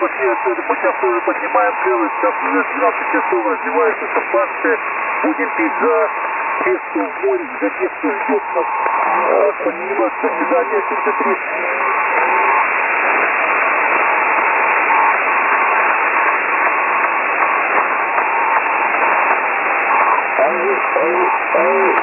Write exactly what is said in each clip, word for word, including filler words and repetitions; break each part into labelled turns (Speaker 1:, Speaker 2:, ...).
Speaker 1: пошли отсюда, мы сейчас тоже поднимаем крыло, сейчас уже двенадцать часов, развивается шампанское, будем пить за тех, кто в море, за тех, кто ждет нас. Спасибо, до свидания, семьдесят три. Ау, ау, ау.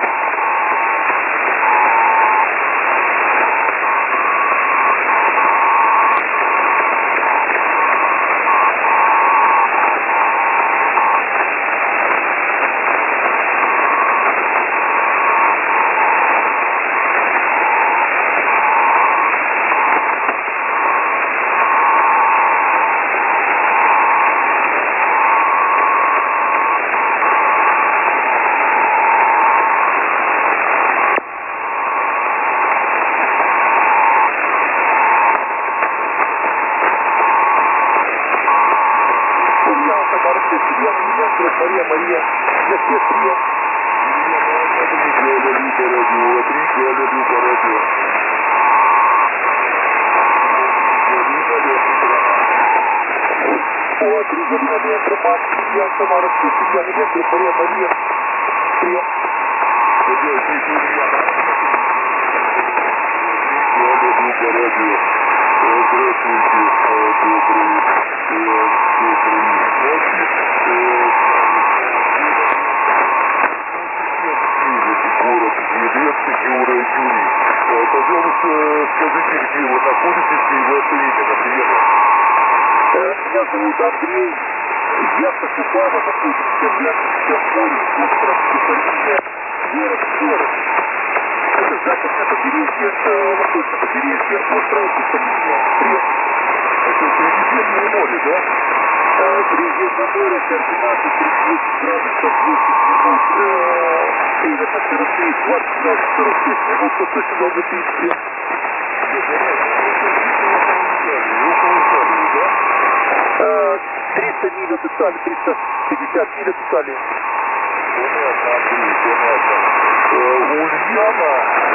Speaker 1: Мария, Мария, для всех прием. О, три Галина Информат, я Самара, я Елена, Мария, Мария, прием. Город Елецк, Юра, Юрий. Пожалуйста, скажите, где вы находитесь и ваше имя, например. Меня зовут Андрей. Я с Окупава находимся в Янском море, остров Кипария, город Город. Это западное побережье, восточное побережье острова Кипария. Привет. Это Средиземное море, да? Средиземное море, координаты тридцать восемь градусов, восемь минут, северно сорок три, двадцать градусов сорок шесть минут, восточно долготы стрел. триста миль от Италии, триста пятьдесят миль от Италии. Понятно, Андрей, понятно. Ульяна,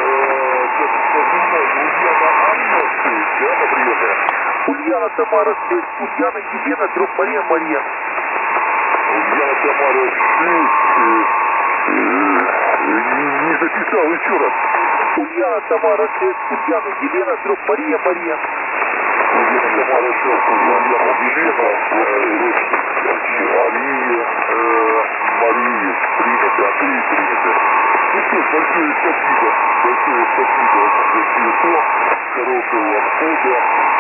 Speaker 1: Ульяна Анна шесть, да, например? Ульяна Тамара шесть, Ульяна Елена, друг Мария, Мария. Ульяна Тамара шесть, не записал еще раз. Ульяна Тамара шесть, Ульяна Елена, друг Мария, Мария. Ульяна Тамара шесть, Ульяна Елена, Мария, Мария, принято, Андрей, принято. Ну что ж, большое спасибо, большое спасибо за телефон, хорошего обхода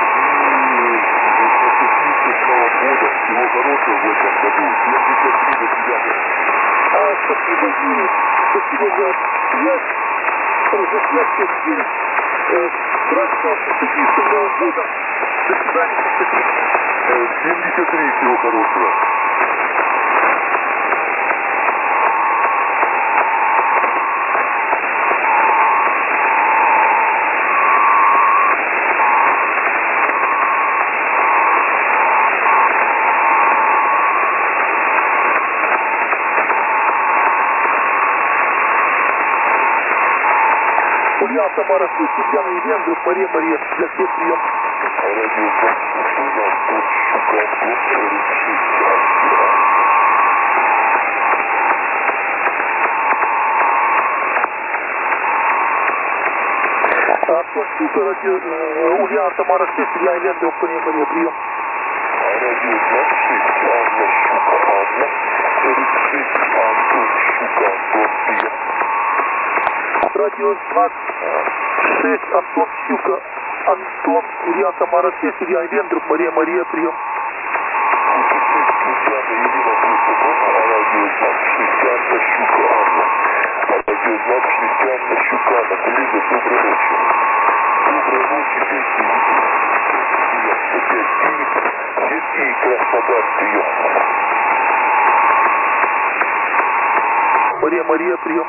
Speaker 1: и успешного года, всего хорошего в этом году. семьдесят три, до свидания. А, спасибо, Юрий, спасибо за связь, за связь всех здесь. Страшного наступившего года. До свидания, семьдесят три. семьдесят три, всего хорошего. Ульяна Тамара шесть, Ульяна Елена, друг Мария, Мария, для всех прием. Антон Щука, Ульяна Тамара шесть, Ульяна Елена, друг Мария, Мария, прием. Радио знак шесть, Антон Щука, Антон, Ульяна Тамара шесть, Ульяна Елена, друг Мария, Мария, прием. Мария, Мария, прием.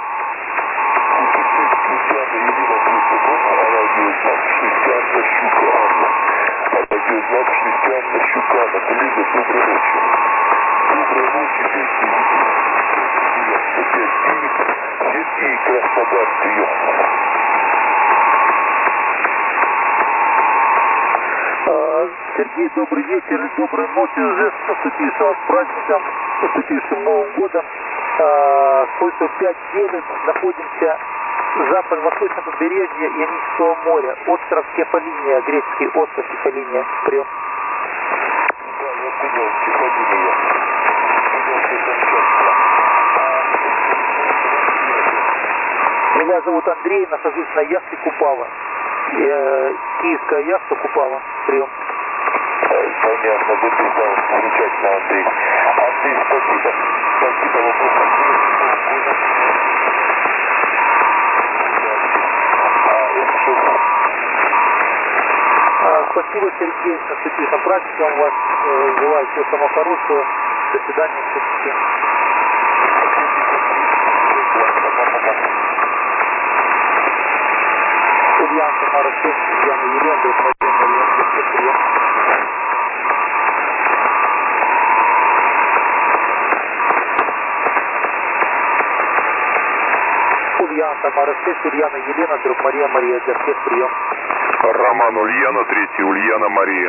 Speaker 2: Сергей, добрый вечер и доброй ночи уже с наступившим праздником, с наступившим Новым годом. Слышу пять девять, находимся в запад-восточном побережье Ионического моря, остров Кефалиния, греческий остров Кефалиния. Прием.
Speaker 1: Да, я понял, Кефалиния.
Speaker 2: Меня зовут Андрей, нахожусь на яхте Купала. Э, киевская яхта Купала. Прием.
Speaker 1: Понятно, записал. Замечательно, Андрей. Андрей, спасибо. Спасибо, вопрос
Speaker 2: а, Спасибо, Сергей, с наступившим праздником вас. Э, желаю всего самого хорошего. До свидания, все. Ульяна, Тамара, шесть, Ульяна, Елена, друг мой, прием. Ульяна, Тамара, шесть, Ульяна, Елена, друг Мария, Мария, для всех прием.
Speaker 1: Роман, Ульяна, третий, Ульяна, Мария.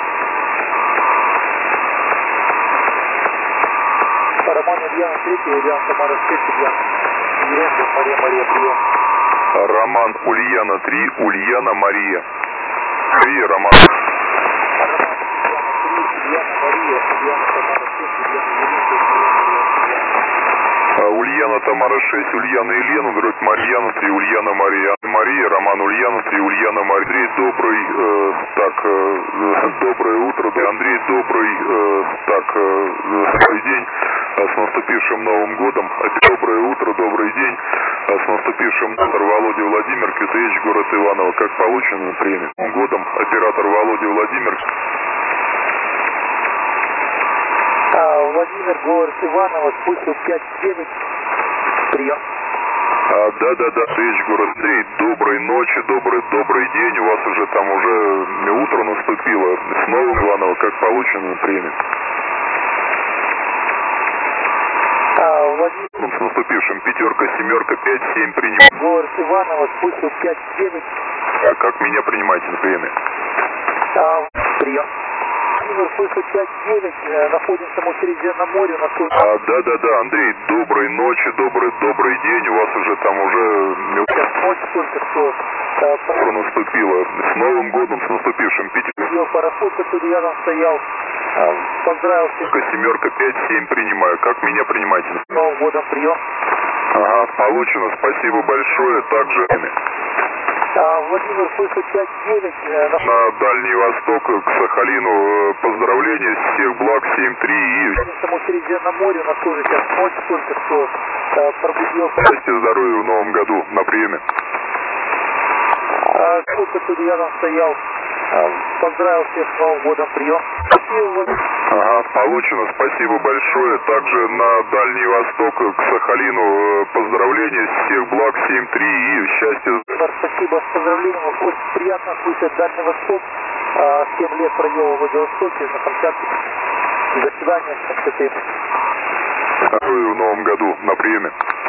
Speaker 2: Роман, Ульяна, третий, Ульяна, Тамара, шесть, Ульяна, Елена, друг Мария, Мария, прием.
Speaker 1: Роман, Ульяна, три, Ульяна, Мария. Три, Роман.
Speaker 2: Роман, Ульяна, три, Ульяна, Мария, Ульяна, Тамара, шесть, Ульяна, Елена, друг
Speaker 1: Ульяна, Тамара, шесть, Ульяна, Елена, грудь Марьяна, три, Ульяна, Мария, Мария, Роман, Ульяна, три, Ульяна, Мария. Андрей, добрый, э, так, э, доброе утро, Андрей, добрый, э, так, э, добрый день, с наступившим Новым годом, доброе утро, добрый день, с наступившим оператор Володя Владимир, КТХ, город Иваново, как получено премию. Новым годом, оператор Володя Владимир.
Speaker 2: Владимир, город Иваново, слышу пять девять, прием.
Speaker 1: А, да, да, да, Т, город Андрей, доброй ночи, добрый, добрый день, у вас уже там уже утро наступило, с Новым Иваново, как получено премию.
Speaker 2: А, Владимир,
Speaker 1: с наступившим, пятерка, семерка, пять, семь, принимаю.
Speaker 2: Город Иваново, слышу пять девять.
Speaker 1: А как меня принимаете на приеме?
Speaker 2: А, прием. Владимир, слышу пять девять, находимся мы в Средиземном море, насколько...
Speaker 1: А, да, да, да, Андрей, доброй ночи, добрый, добрый день, у вас уже там уже...
Speaker 2: Сейчас ночь только что...
Speaker 1: Утро наступило, с Новым годом, с наступившим, пятерка.
Speaker 2: Пароход, который рядом стоял, поздравил всех.
Speaker 1: Семерка, пять, семь, принимаю, как меня принимаете?
Speaker 2: С Новым годом, прием.
Speaker 1: Ага, получено, спасибо большое, также...
Speaker 2: А, Владимир, слышу пять девять.
Speaker 1: На Дальний Восток, к Сахалину, поздравления, всех благ, семь три и...
Speaker 2: Само Средиземном море, у нас тоже сейчас ночь только что а, пробудился.
Speaker 1: Счастья, здоровья в Новом году, на приеме.
Speaker 2: А, тот, который рядом стоял, а, поздравил всех с Новым годом, прием.
Speaker 1: Ага, получено, спасибо большое. Также на Дальний Восток, к Сахалину, поздравления, всех благ, семь три и счастья.
Speaker 2: Спасибо с поздравлением, очень приятно слышать Дальний Восток. семь лет провел в Владивостоке, на Камчатке. До свидания, счастливо.
Speaker 1: Здоровья в Новом году, на приеме.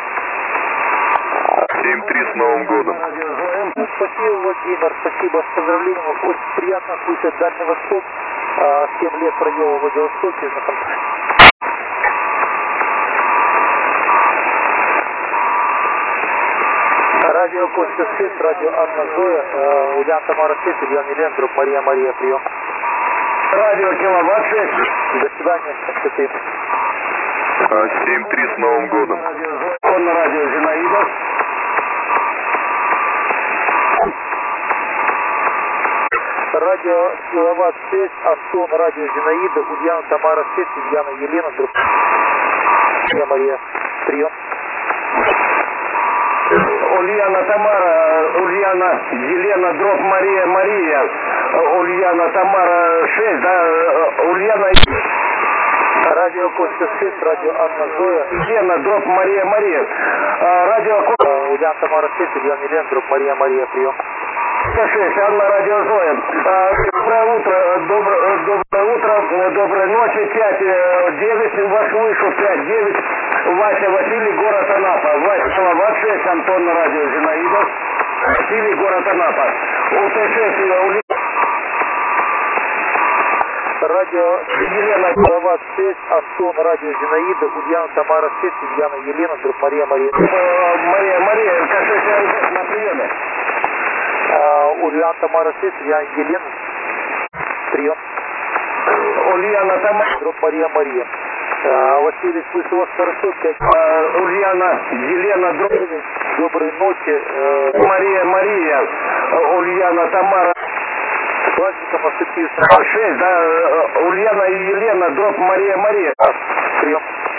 Speaker 1: семь три с Новым годом.
Speaker 2: Спасибо, Владимир, спасибо с поздравлением, очень приятно слышать Дальний Восток. семь лет провел в Владивостоке, на Камчатке. Радио Костя шесть, радио Анна Зоя, э, Ульяна Тамара шесть, Ульяна Елена, друг Мария, Мария, прием.
Speaker 1: Радио Киловатт шесть.
Speaker 2: До свидания, счастливо.
Speaker 1: семь три с Новым годом.
Speaker 3: Он на радио Зинаида.
Speaker 2: Радио Киловатт шесть, Астон, радио Зинаида, Ульяна Тамара шесть, Ульяна Елена, друг Мария, Мария, прием.
Speaker 3: Ульяна Тамара, Ульяна Елена, дробь Мария, Мария, Ульяна Тамара шесть, да, Ульяна...
Speaker 2: Радио Костя шесть, радио Анна Зоя.
Speaker 3: Елена, дробь Мария, Мария, радио...
Speaker 2: Ульяна Тамара шесть, Ульяна Елена, друг Мария, Мария, прием.
Speaker 3: шесть, Анна, радио Зоя. Доброе утро, доброе, доброе утро, доброй ночи, пять девять, вас слышу, пять девять. Вася, Василий, город Анапа. Вася, Киловатт шесть, Антон на радио Зинаида. Василий, город Анапа. УТ шесть,
Speaker 2: радио Елена Салават шесть, Антон, радио Зинаида, Ульяна Тамара шесть, Ульяна Елена, друг Мария Мария.
Speaker 3: Мария Мария, Кашиша на приеме.
Speaker 2: Ульяна Тамара шесть, Ульяна Елена, прием.
Speaker 3: Ульяна Тамара,
Speaker 2: друг Мария Мария. Василий, слышу вас хорошо.
Speaker 3: Ульяна Елена, друг.
Speaker 2: Доброй ночи.
Speaker 3: Мария Мария, Ульяна Тамара.
Speaker 2: С праздником наступившим.
Speaker 3: шесть, да, Ульяна и Елена, дробь Мария Мария.
Speaker 2: Прием.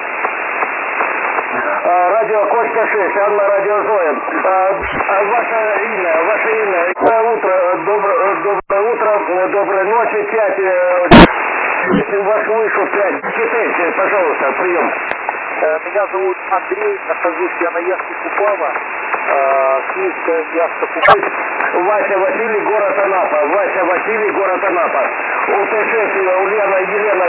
Speaker 3: Радио Кочка шесть, Анна, радио Зоя. А ваше имя, ваше имя. Доброе утро, доброе, доброе утро, доброй ночи, пять. Если вас вышло пять, читайте, пожалуйста, прием.
Speaker 2: Меня зовут Андрей, нахожусь я на яхте Купава, киевская яхта Купава.
Speaker 3: Вася Василий, город Анапа. Вася Василий, город Анапа. У Т шесть, Ульяна Елена.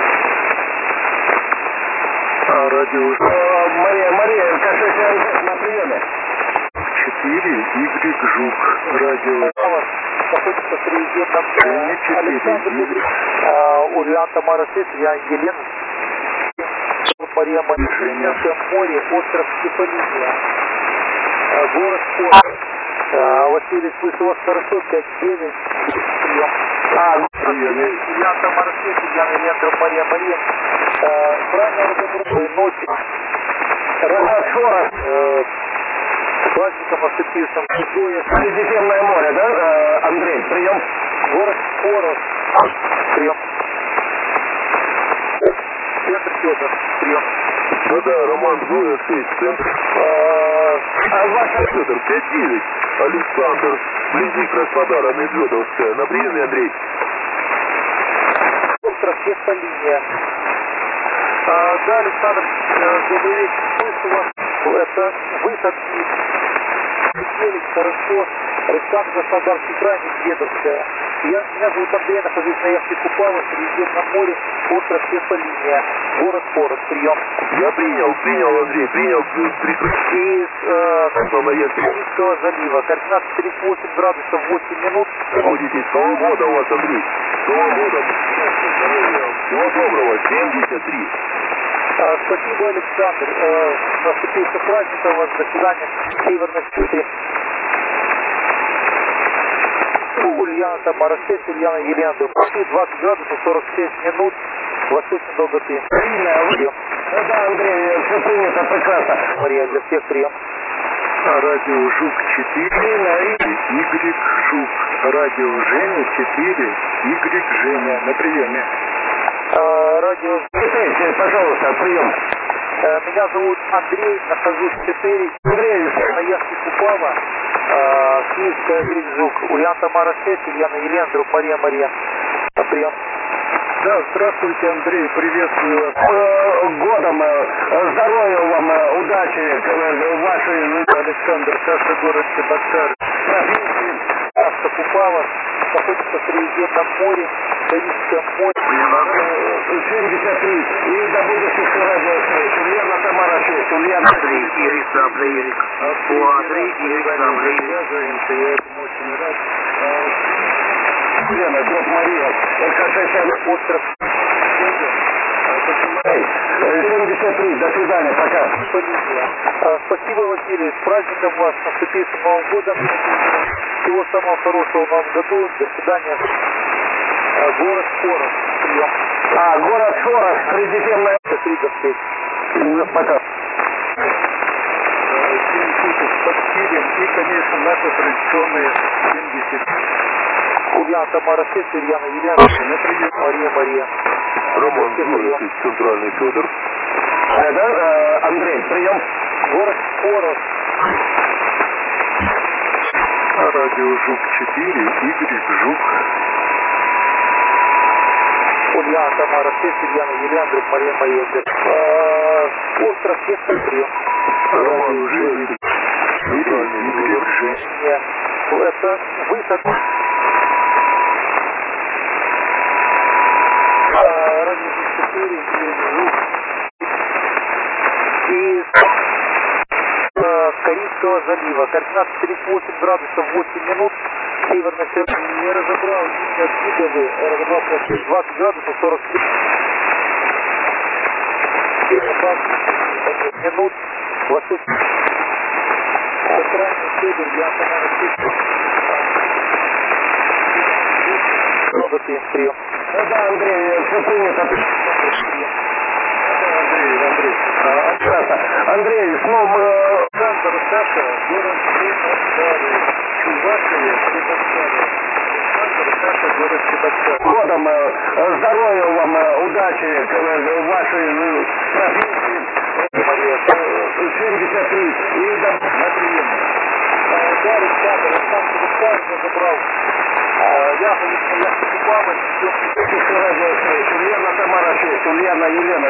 Speaker 1: А, радио...
Speaker 3: Мария Мария, Кашиша на приеме.
Speaker 1: четыре, Y, Жук, радио...
Speaker 2: Находится в президентном
Speaker 1: Александр,
Speaker 2: Ульяна Тамара шесть, Ульяна Елена. Мария Мария, море, остров Стефания, город Порт. Василий, слышу вас хорошо, пять девять, прием.
Speaker 3: А,
Speaker 2: прием. Ульяна Тамара шесть, Ульяна Елена, Мария Мария. Правильно, доброй ночи.
Speaker 3: Шорох.
Speaker 2: С праздником наступившим.
Speaker 3: Средиземное море, да, Андрей, прием.
Speaker 2: Город Порт, прием. Центр Федор, прием.
Speaker 1: Да-да, Роман Зоя, шесть, центр.
Speaker 3: А ваша...
Speaker 1: Федор, пять девять. Александр, вблизи Краснодара, Медведовская. На приеме, Андрей.
Speaker 2: Остров Стефания. Да, Александр, добрый вечер. Слышу вас. Это выход из хорошо. Александр, Краснодарский край, Медведовская. Я, меня зовут Андрей, нахожусь на яхте Купава, в Средиземном море, остров Стефания, город Порт, прием.
Speaker 1: Я принял, принял, Андрей, принял.
Speaker 2: Из Киевского залива, координаты тридцать восемь градусов восемь минут.
Speaker 1: Находитесь. С Новым годом вас, Андрей. С Новым годом. Всего доброго, семьдесят три.
Speaker 2: Спасибо, Александр. Наступившим праздником вас. До свидания. Северной Сити. Ульяна Тамара шесть, Ульяна Елена, двадцать градусов сорок шесть минут восточной долготы.
Speaker 3: Прием. Да, Андрей, все принято, прекрасно.
Speaker 2: Мария, для всех прием.
Speaker 1: Радио Жук четыре, Y, Жук. Радио Женя четыре, Y, Женя. На приеме.
Speaker 2: А, радио...
Speaker 3: Читайте, пожалуйста, прием.
Speaker 2: А, меня зовут Андрей, нахожусь в четыре.
Speaker 3: Андрей,
Speaker 2: на яхте Купава. А, Киевская Жук. Ульяна Тамара шесть, Ульяна Елена, друг Мария Мария. Прием.
Speaker 1: Да, здравствуйте, Андрей, приветствую вас.
Speaker 3: Э, годом, э, здоровья вам, э, удачи, э, вашей...
Speaker 1: Александр, Каша, город Чебоксар.
Speaker 2: Яхта Купава находится в Средиземном море, Карибское море.
Speaker 3: семьдесят три. И до будущих радио шесть. Ульяна Тамара шесть. Ульяна
Speaker 2: Андрей, Ирик, Сабля, Ирик. О, Андрей, Ирик, Сабля, Ирик.
Speaker 1: Я этому очень рад.
Speaker 3: Лена, друг Мария, Кашиша,
Speaker 2: остров.
Speaker 3: семьдесят три, до свидания, пока.
Speaker 2: Спасибо, Василий, с праздником вас, наступившим Новым годом. Всего самого хорошего в Новом году. До свидания. Город Шорох. Прием.
Speaker 3: А, город Шорох, Средиземное.
Speaker 2: До
Speaker 3: Пока.
Speaker 1: семь суток под стилем и, конечно, наши традиционные семьдесят.
Speaker 2: Ульяна Тамара шесть, Ульяна Елена, Мария Мария.
Speaker 1: Роман Зуев, центральный Федор.
Speaker 3: А, да, э, Андрей, прием.
Speaker 2: Город Порос.
Speaker 1: Радио Жук четыре, Y, Жук.
Speaker 2: Ульяна Тамара шесть, Ульяна Елена, друг Мария Мария. Остров Кесарь, прием.
Speaker 1: Роман Зуев, центральный Федор.
Speaker 2: Это выход. Из э, Карибского залива. Координаты тридцать восемь градусов восемь минут Северный сектор.
Speaker 1: Я разобрал, откуда вы, разобрал
Speaker 2: двадцать градусов сорок минут. Восточный.
Speaker 1: центральный север, я Тамара Сектор.
Speaker 2: Много прием.
Speaker 3: Ну да, Андрей, все принято.
Speaker 1: Андрей, Андрей.
Speaker 3: Прекрасно. Андрей, снова...
Speaker 1: Александр, Саша, город Чебоксары. Чувашия, Чебоксары. Александр, Саша, город Чебоксары.
Speaker 3: Годом, здоровья вам, удачи в вашей профессии. семьдесят три. И до...
Speaker 1: На приеме. Да, Александр, Александр Чебоксары забрал. Я, я покупала,
Speaker 3: Ульяна, Тамара шесть, Ульяна, Елена,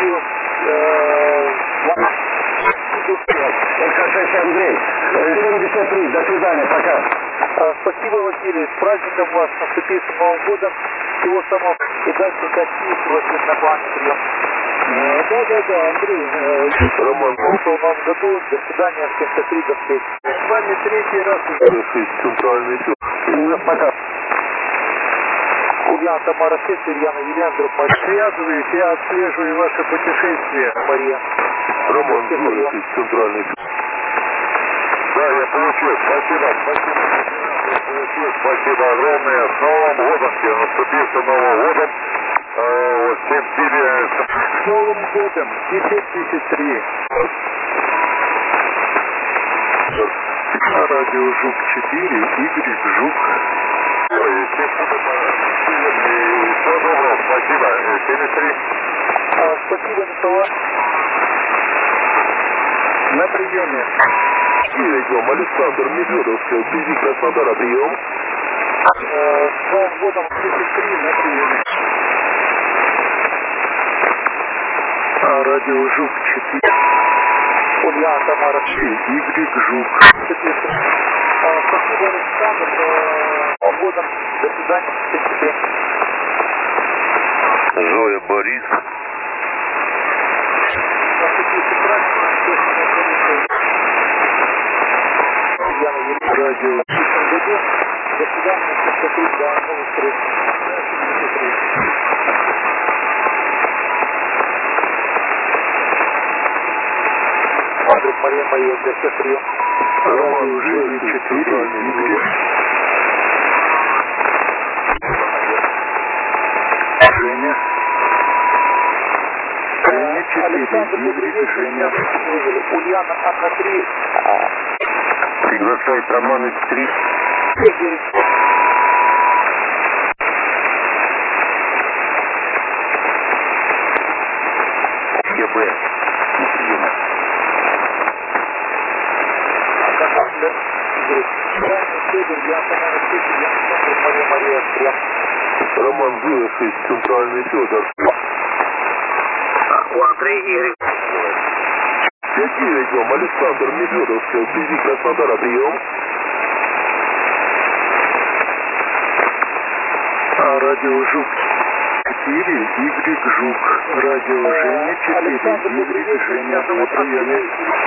Speaker 3: шесть, Андрей, семьдесят три, до свидания, пока.
Speaker 2: Спасибо, Василий, с праздником вас, наступившим Новым годом, всего самого и дальше катить, Василий, на плане прием.
Speaker 1: Да, да, да, Андрей,
Speaker 2: Роман, в Новом году, до свидания, семьдесят три, до встречи.
Speaker 1: с вами третий раз уже центральный суд.
Speaker 3: Пока.
Speaker 2: Ульяна, Тамара шесть, Ульяна, Елена, друг мой.
Speaker 1: Связываюсь, я отслеживаю ваше путешествие.
Speaker 2: Мария.
Speaker 1: Роман Зуев, центральный суд. Да, я получил, спасибо, спасибо. Я получил, спасибо огромное. С Новым годом тебе, наступившим Новым годом. Всем тебе с Новым годом, десять тысяч три. Радио Жук четыре, Игорь Жук. Всего доброго, спасибо. семьдесят три.
Speaker 2: Спасибо, Николай.
Speaker 1: На приеме. Идем, Александр Медведовский, вблизи Краснодара, прием.
Speaker 2: С Новым годом, тридцать три, на приеме.
Speaker 1: Радио Жук четыре.
Speaker 2: Ульяна, Тамара.
Speaker 1: Игорь Жук.
Speaker 2: Спасибо, Александр. С Новым годом. До свидания. Спасибо.
Speaker 1: Зоя Борис.
Speaker 2: Наступивший праздник. Ульяна, Елена.
Speaker 1: Радио.
Speaker 2: В этом году. До свидания. семьдесят три. До новых встреч. Андрей, Мария, Мария, для всех прием.
Speaker 1: Роман Жуев четыре. Игорь. Женя. Женя четыре.
Speaker 2: Александр, добрый вечер.
Speaker 1: Женя.
Speaker 2: Ульяна, Анна три.
Speaker 1: Приглашает Роман три. ЕБ. Неприемно.
Speaker 2: Мария, Мария, прием.
Speaker 1: Роман Зуев, центральный Федор.
Speaker 2: Андрей, Игорь.
Speaker 1: пять идем, Александр Медведовский, вблизи Краснодара, прием. Радио Жук четыре, Игорь Жук. Радио Женя четыре, Игорь Женя, на приеме.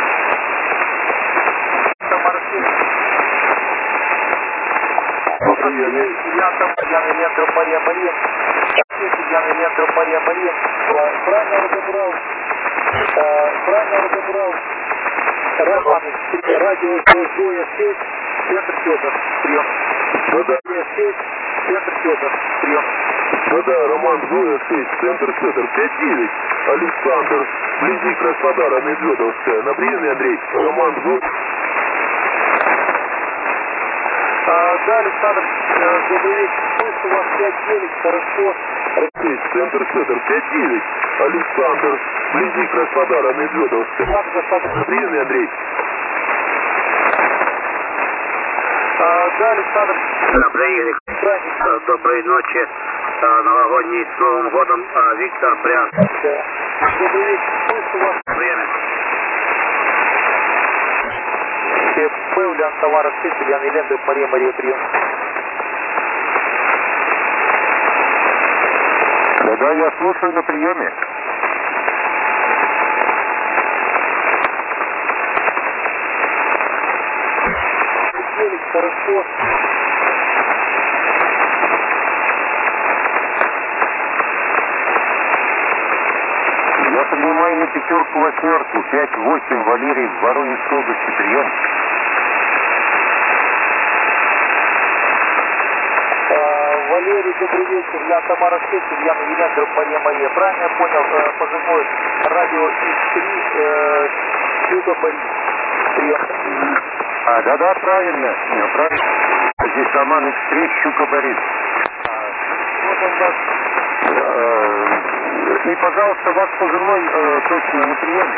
Speaker 1: На приеме.
Speaker 2: Яна, Елена, Мария, Мария. Яна, Елена, Мария, Мария. Правильно разобрал. Правильно разобрал. Роман, радио Зоя шесть, центр Федор, прием.
Speaker 1: Да-да.
Speaker 2: шесть, центр Федор, прием.
Speaker 1: Да-да, Роман Зоя шесть, центр Федор, пять девять. Александр, вблизи Краснодара, Медведовская. На приеме, Андрей. Роман Зоя.
Speaker 2: Да, Александр, добрый вечер. Слышу вас пять девять, хорошо.
Speaker 1: Центр Федор, пять девять. Александр, вблизи Краснодара, Медведовская. На приеме, Андрей.
Speaker 2: Да, Александр.
Speaker 4: Добрый, доброй ночи. Новогодний с Новым годом. Виктор Пряс.
Speaker 2: Добрый вечер. Слышу вас.
Speaker 4: Время.
Speaker 2: Ульяна, Тамара, Ильяна, Елена, Мария, Мария, прием.
Speaker 1: Да-да, я слушаю на приеме.
Speaker 2: Хорошо.
Speaker 3: принимай на пятерку восьмерку, пять восемь, Валерий, Воронежской области, прием.
Speaker 2: Валерий, добрый вечер. Я Тамара шесть, Илья Елена, Мария Мария. Правильно я понял, э, позывной радио икс три, э, Юга Борис. Прием.
Speaker 3: А, да-да, правильно. Не, правильно. Здесь Роман икс три, Щука Борис.
Speaker 2: Вот он вас.
Speaker 3: И, пожалуйста, ваш позывной э, точно на приеме.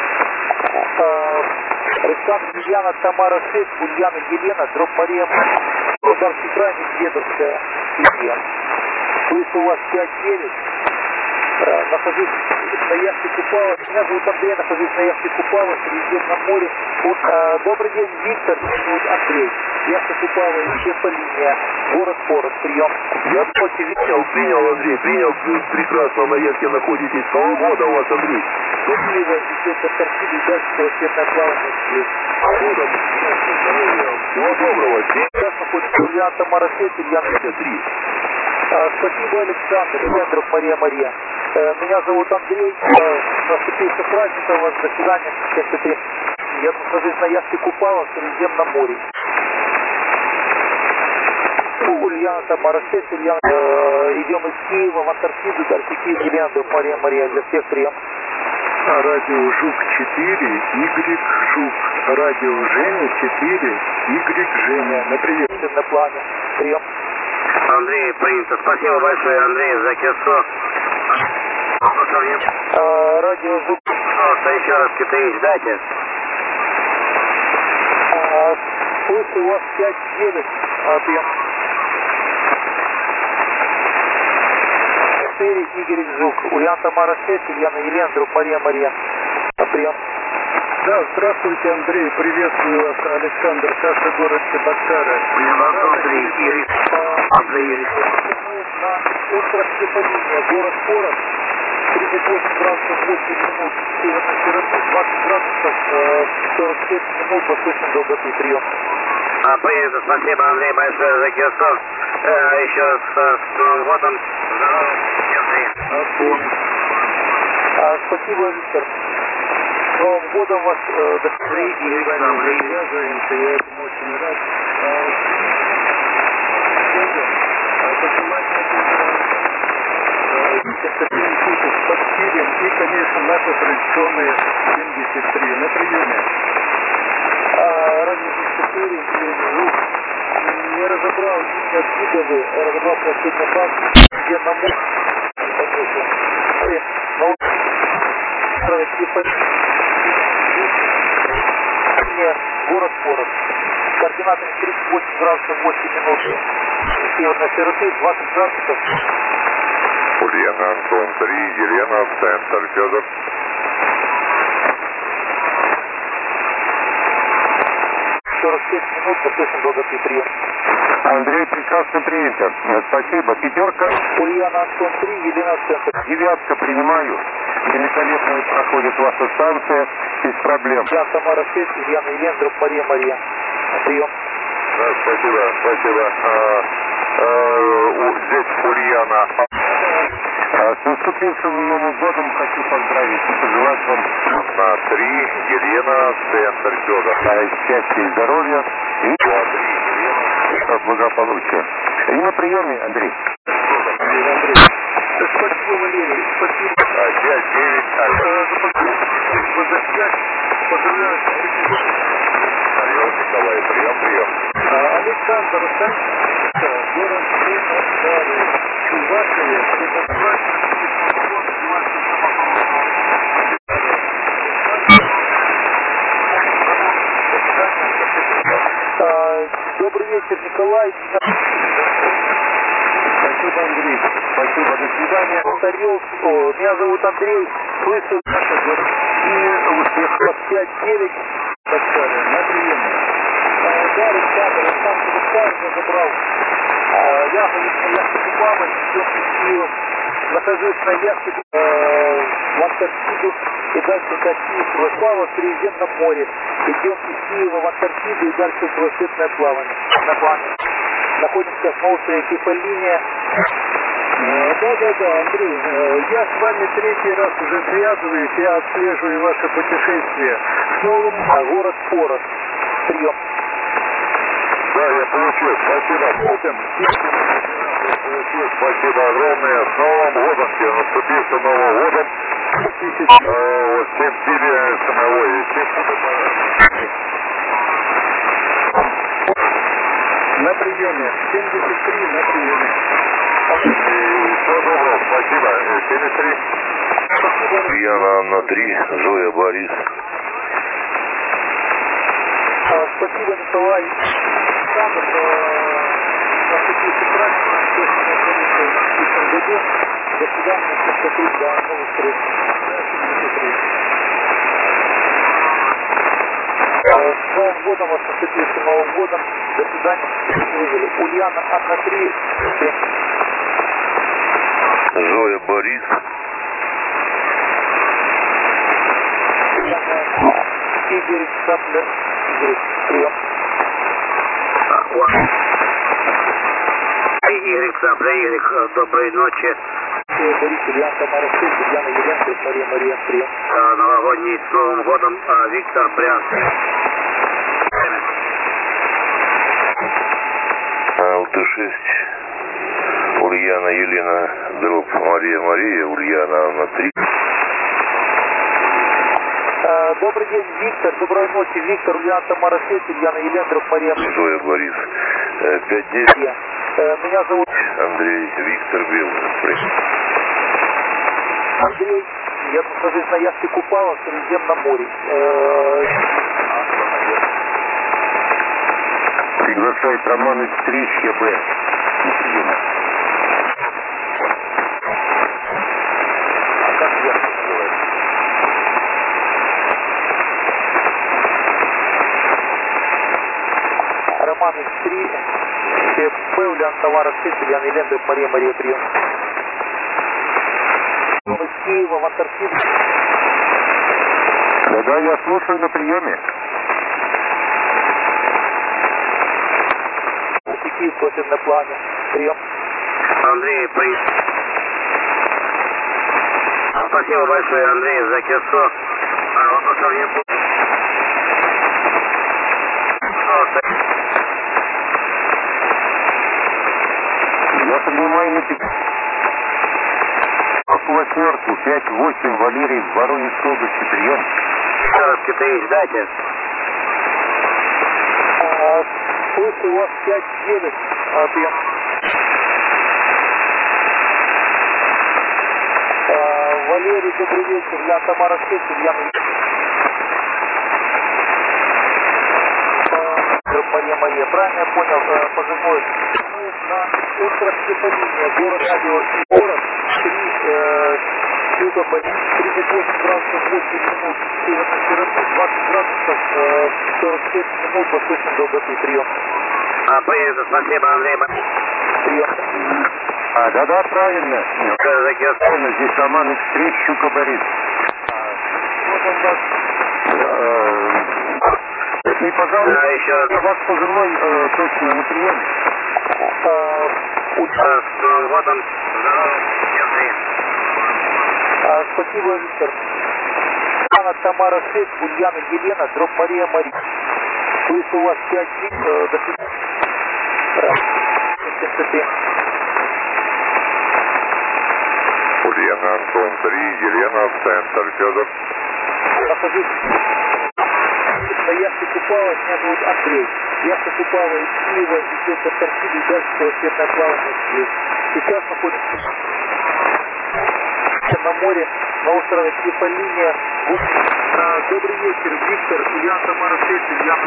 Speaker 2: Александр Ильяна, Тамара шесть, Ульяна Елена, Дробь Мария Мария. Ударский крайний, Дедовская, Илья. Слышу у вас пять девять. Нахожусь на яхте Купава. Меня зовут Андрей, нахожусь на яхте Купава, в на море. Вот, а, добрый день, Виктор, меня зовут Андрей. Яхта Купава, Ефа-линия, город Порос, прием.
Speaker 1: Я почти видел, принял, Андрей, принял, прекрасно на яхте находитесь. С Новым годом вас, Андрей.
Speaker 2: Счастливо, идет Антарктиду, дальше велосипедное плавание.
Speaker 1: Всего доброго.
Speaker 2: Сейчас находится Илья Тамара шесть, Илья три. Спасибо, Александр, Илья, Дробь Мария Мария. Меня зовут Андрей. Наступившим праздником вас. До свидания. Я нахожусь на яхте Купава в Средиземном море. Ульяна, Тамара шесть, Ульяна. Э, идем из Киева в Антарктиду, дальше Киев, Елена, Дробь Мария Мария. Для всех прием.
Speaker 1: Радио Жук четыре, Y Жук. Радио Женя четыре, Y Женя. На прием.
Speaker 2: На плане. Прием.
Speaker 4: Андрей, принято. Спасибо большое, Андрей, за кесо.
Speaker 2: А, радио Жук.
Speaker 4: Пожалуйста, еще раз четыре дайте.
Speaker 2: А, слышу у вас пять девять. Прием. четыре, Игорь Жук. Ульяна Тамара шесть, Ильяна Елена, Дробь Мария Мария. Прием.
Speaker 1: Да, здравствуйте, Андрей. Приветствую вас, Александр Каша, город Чебоксары.
Speaker 4: Андрей, Игорь. Андрей.
Speaker 2: На ультрафиолетовая, город Порос. тридцать восемь градусов восемь минут северной широты, двадцать градусов сорок семь минут восточной долготы. Прием.
Speaker 4: А, принято. Спасибо, Андрей, большое за кесо. Э, еще раз с Новым годом. Здорово. Андрей.
Speaker 2: А, спасибо, Виктор. С Новым годом вас. Э, до
Speaker 1: Андрей, и Андрей, связываемся, я этому очень рад. Подсилим и, конечно, наши традиционные семьдесят три на приеме.
Speaker 2: А, радио четыре, Жук. Не разобрал имя, откуда вы, разобрал последний факт, где на море. Город Порос. Координатами тридцать восемь градусов восемь минут северной широты, двадцать градусов.
Speaker 1: Ульяна, Антон три, Елена, центр, Федор.
Speaker 2: сорок семь минут восточной долготы. Прием.
Speaker 3: Андрей, прекрасно принято. Спасибо. Пятерка.
Speaker 2: Ульяна, Антон три, Елена, центр.
Speaker 3: Девятка, принимаю. Великолепно проходит ваша станция, без проблем.
Speaker 2: Я Тамара шесть, Ульяна Елена, Дробь Мария Мария. Прием.
Speaker 1: Да, спасибо, спасибо. А, а, здесь Ульяна.
Speaker 3: А, с наступившим Новым годом хочу поздравить и пожелать вам
Speaker 1: На три, Елена, центр, Федор.
Speaker 3: а, счастья и здоровья и
Speaker 1: Андрей, Елена.
Speaker 3: благополучия. И на приеме, Андрей.
Speaker 1: Андрей.
Speaker 2: Спасибо, Валерий. Спасибо.
Speaker 1: пять девять.
Speaker 2: Спасибо за связь. Поздравляю.
Speaker 1: Орел Николай, прием, прием.
Speaker 2: Александр, город Чебоксары, Чувашия, Добрый вечер, Николай.
Speaker 3: Спасибо, Андрей. Спасибо, до свидания.
Speaker 2: Орел, о, меня зовут Андрей. Слышу
Speaker 3: И успехов.
Speaker 2: пять девять.
Speaker 3: На приеме.
Speaker 2: Да, Александр, Александр Александр разобрал. Я нахожусь на яхте Купава, идем из Киева. Нахожусь на яхте э, в Антарктиду и дальше до Киева, Купава в Средиземном море. Идем из Киева в Антарктиду и дальше в кругосветное плавание. На плане. Находимся на острове Ефа-линия. Да-да-да, Андрей, я с вами третий раз уже связываюсь, я отслеживаю ваше путешествие. С новым а, город Порос. Прием.
Speaker 1: Да, я получил. Спасибо. Спасибо огромное. С Новым годом тебе. Наступившим Новым годом. Вот всем тебе самого и всем
Speaker 2: На приеме. семьдесят три на приеме.
Speaker 1: И всего доброго. Спасибо. семьдесят три.
Speaker 3: Яна Анна три, Зоя Борис.
Speaker 2: А, спасибо, Николай. Сам это наступивший праздник, точно находится в этом году. До свидания, посмотреть до новых встреч. С Новым годом, вас наступившим Новым годом. До свидания. Ульяна Анна три.
Speaker 3: Зоя Борис.
Speaker 2: Игорь Саплер. Игорь, прием.
Speaker 4: Игорь Саплер, Игорь, доброй ночи.
Speaker 2: Борис, Ильян, Тамара Шесть, Ульяна Еленко, Мария, Мария, прием.
Speaker 4: Новогодний с Новым годом, Виктор Брянск.
Speaker 3: эл тэ шесть. Ульяна Елена, дробь Мария Мария, Ульяна Анна три.
Speaker 2: Добрый день, Виктор. Доброй ночи, Виктор. Ульяна Тамара шесть, Ульяна Елена, дробь Мария.
Speaker 3: Зоя Борис. пять десять.
Speaker 2: Меня зовут
Speaker 3: Андрей Виктор Белый.
Speaker 2: Андрей. Я нахожусь на яхте Купала в Средиземном море.
Speaker 3: Приглашает Роман из три ЧБ.
Speaker 2: А как яхта называется? Роман из три, ЧБ, Ульяна Тамара шесть, Ульяна Елена, дробь Мария, Мария, прием. Из Киева в Антарктиду.
Speaker 3: Да-да, я слушаю на приеме.
Speaker 2: Киев против на плане. Прием.
Speaker 4: Андрей, при... Спасибо большое, Андрей, за кесо. А вопросов не будет.
Speaker 3: Я поднимаю на пик. Восьмерку, пять восемь, Валерий, в Воронежской области, прием.
Speaker 4: Еще раз, Китаевич, дайте.
Speaker 2: А, слышу, у вас пять девять. А, прием. А, Валерий, добрый вечер. Я Тамара шесть, Ульяна. Мария, Мария, правильно я понял, позывной на ультрафтеполиния, город Радио и город, три, юго, тридцать восемь градусов восемь минут северной широты, двадцать градусов сорок семь минут восточной долготы, прием.
Speaker 4: А, принято, спасибо, Андрей.
Speaker 2: Прием.
Speaker 3: А, да-да, правильно.
Speaker 4: За кесо.
Speaker 3: Правильно, здесь Роман икс три, Щука Борис.
Speaker 2: Вот он вас.
Speaker 3: И, пожалуйста,
Speaker 4: Да, еще раз.
Speaker 3: у вас позывной э, точно на приеме.
Speaker 4: С Новым годом. Здорово, Андрей.
Speaker 2: А, спасибо, Виктор. Ульяна Тамара шесть, Ульяна Елена, дробь Мария Мария. Слышу у вас пять э, до свидания.
Speaker 1: Ульяна Антон три, Елена, центр, Федор.
Speaker 2: Нахожусь на яхте Купала, меня зовут Андрей. Яхта Купала из Киева идет в Антарктиду и дальше кругосветное плавание здесь. Сейчас находимся на море, на острове Кефалиния. Вот, а, добрый вечер, Виктор, Ульяна Тамара шесть, Ульяна.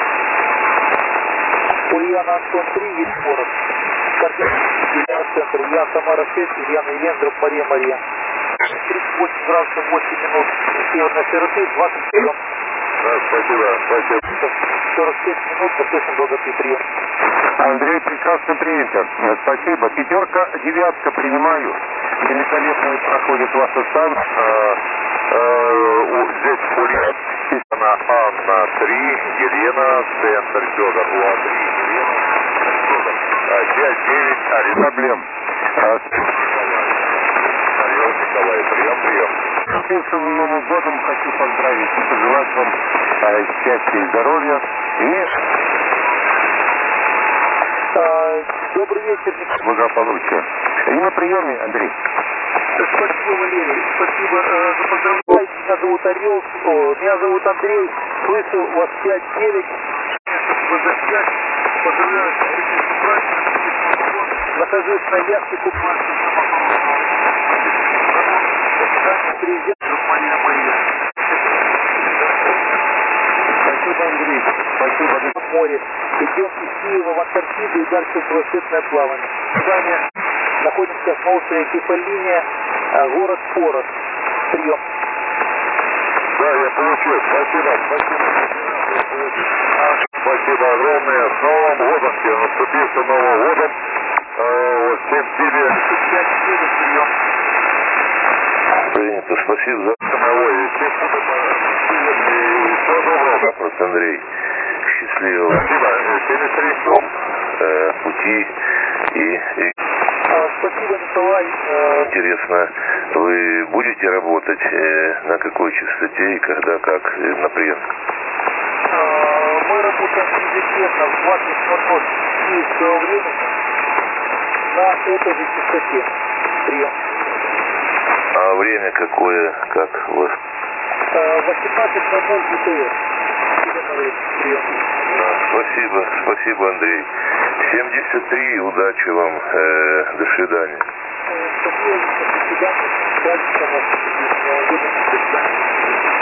Speaker 2: Ульяна Антон три, есть город. Ульяна центр, Ульяна Тамара шесть, Ульяна Елена, дробь Мария, Мария. тридцать восемь градусов восемь минут северной широты, двадцать семь.
Speaker 1: Да, спасибо, спасибо.
Speaker 2: сорок семь минут восточной долготы, прием.
Speaker 3: Андрей, прекрасно принято. Спасибо. Пятерка, девятка, принимаю. Великолепно проходит ваша станция.
Speaker 1: А, а, здесь Ульяна Анна три, Елена, центр, Федор. У три, Елена, Федор. пять девять, а, без проблем. А, Орел Николай, прием, прием.
Speaker 3: С Новым годом хочу поздравить и пожелать вам э, счастья и здоровья. Миш,
Speaker 2: А, добрый вечер.
Speaker 3: благополучия. И на приеме, Андрей.
Speaker 2: Спасибо, Валерий. Спасибо э, за поздравления. Меня зовут Орел. О, меня зовут Андрей. Слышу вас пять девять. Спасибо за связь. Поздравляю с таким праздником. Нахожусь на яхте купаться.
Speaker 3: Спасибо, Андрей. Спасибо.
Speaker 2: В море. Идем из Киева в Антарктиду и дальше в кругосветное плавание. С вами находимся на острове Кефалиния, город Порос. Прием.
Speaker 1: Да, я получил. Спасибо, спасибо. Спасибо огромное. С Новым годом тебе. Наступившим Новым годом. Э, вот, всем тебе.
Speaker 3: Принято. Спасибо за...
Speaker 1: Ой, всем и всего доброго.
Speaker 3: Вот, Андрей. Счастливого.
Speaker 1: Спасибо. семьдесят три.
Speaker 3: Э, пути и... и...
Speaker 2: А, спасибо, Николай. Э,
Speaker 3: Интересно, вы будете работать э, на какой частоте и когда, как э, на Брянск?
Speaker 2: э, мы работаем ежедневно в двадцать ноль ноль киевского времени на этой же частоте. Прием.
Speaker 3: А время какое, как у вас?
Speaker 2: Э, восемнадцать ноль ноль ГТС. Прием.
Speaker 3: Да, спасибо, спасибо, Андрей. семьдесят три, удачи вам, э, до свидания.
Speaker 2: Э, спасибо, до свидания. До свидания.